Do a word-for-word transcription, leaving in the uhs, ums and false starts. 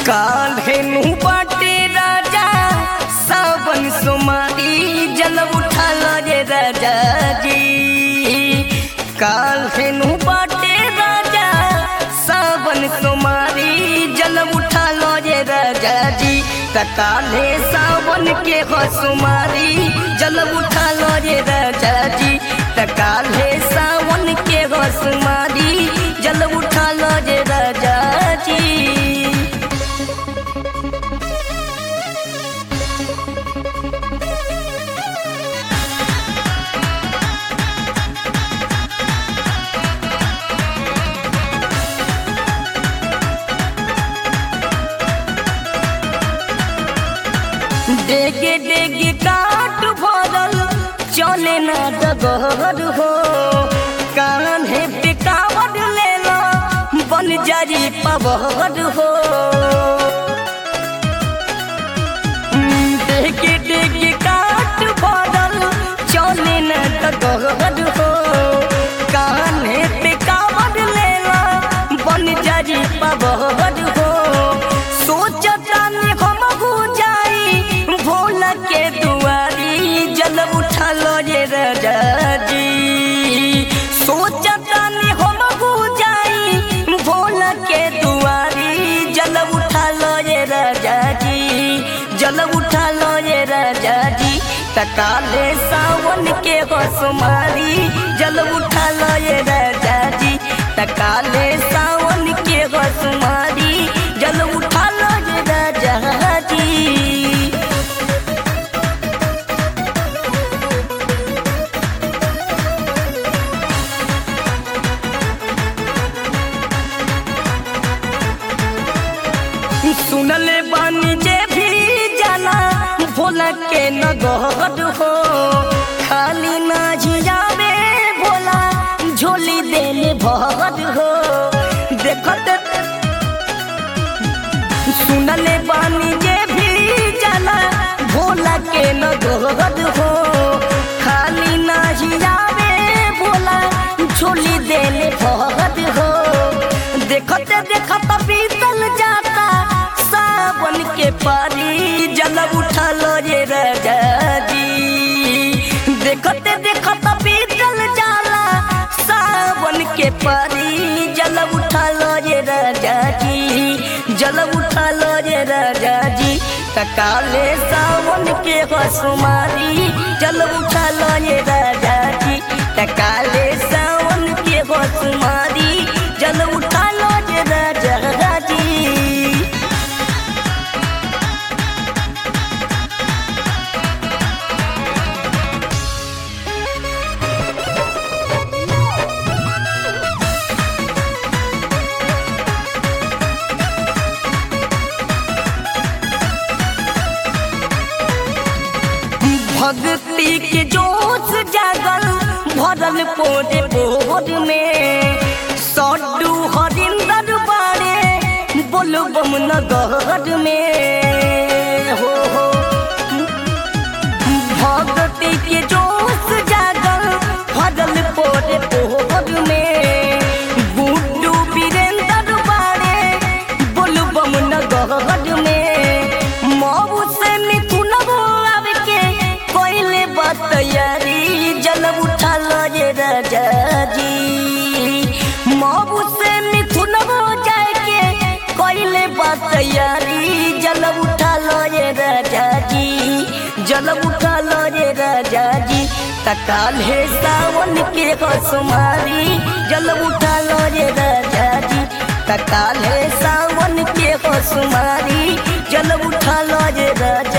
काल्हे नु बाटे राजा सावन सुमारी जल उठा लो राजा जी। काल्हे नु बाटे राजा सावन सुमारी जल उठा लो राजा जी। काल्हे सावन के हो सुमारी जल उठा लो राजा जी। काल्हे सावन के हो सुमारी जल उठा लो राजा जी। डेगे डेगे काट भरल चले ना डगर हो। कान्हे पे कावड़ लेला बन जारी पवर हो। डेगे डेगे काट भरल चले ना डगर हो। कान्हे पे कावड़ लेला बन जारी पवर हो। सोचता हम के दुआरी जल उठा लो राजा जी। सोचता नहीं हम जाई भोला के दुआरी जल उठा लो राजा जी। जल उठा लो राजा जी। काल्हे सावन के हो सुमारी जल उठा लो राजा जी। काल्हे सावन के हो सुमारी जल उठा लो राजा जी। सुनले बानी जे भी जाला भोला के नगद हो। खाली ना झियावे भोला झोली देले भगद हो। देखत सुनले बानी जे भी जाला भोला के नगद हो। खाली ना झियावे भोला झोली देले भगद हो। देखत देखत बीतल जाता सावन के पारी जल उठा लो राजा जी। देखत देखत बीतल जाला सावन के पारी जल उठा लो राजा जी। जल उठा लो राजा जी। काल्हे सावन के हो सुमारी जल उठा लो राजा जी। काल्हे सावन के हो सुमारी जल उठा लो राजा जी। भक्ति के जोश जागल भरल पोरे बोर में। सड्डू हरिंदर बारे बोलबम नगर में हो हो। भक्ति के जोश जागल भरल पोरे बोर में। गुड्डू वीरेंद्र बारे बोलबम नगर में। मऊ से मिथुन तैयारी जल उठा लो राजा जी। मऊ से मिथुन हो जाके कोइले बात तैयारी जल उठा लो राजा जी। जल उठा लो राजा जी। काल्हे सावन के हो सुमारी जल उठा लो राजा जी। काल्हे सावन के हो सुमारी जल उठा लो राजा।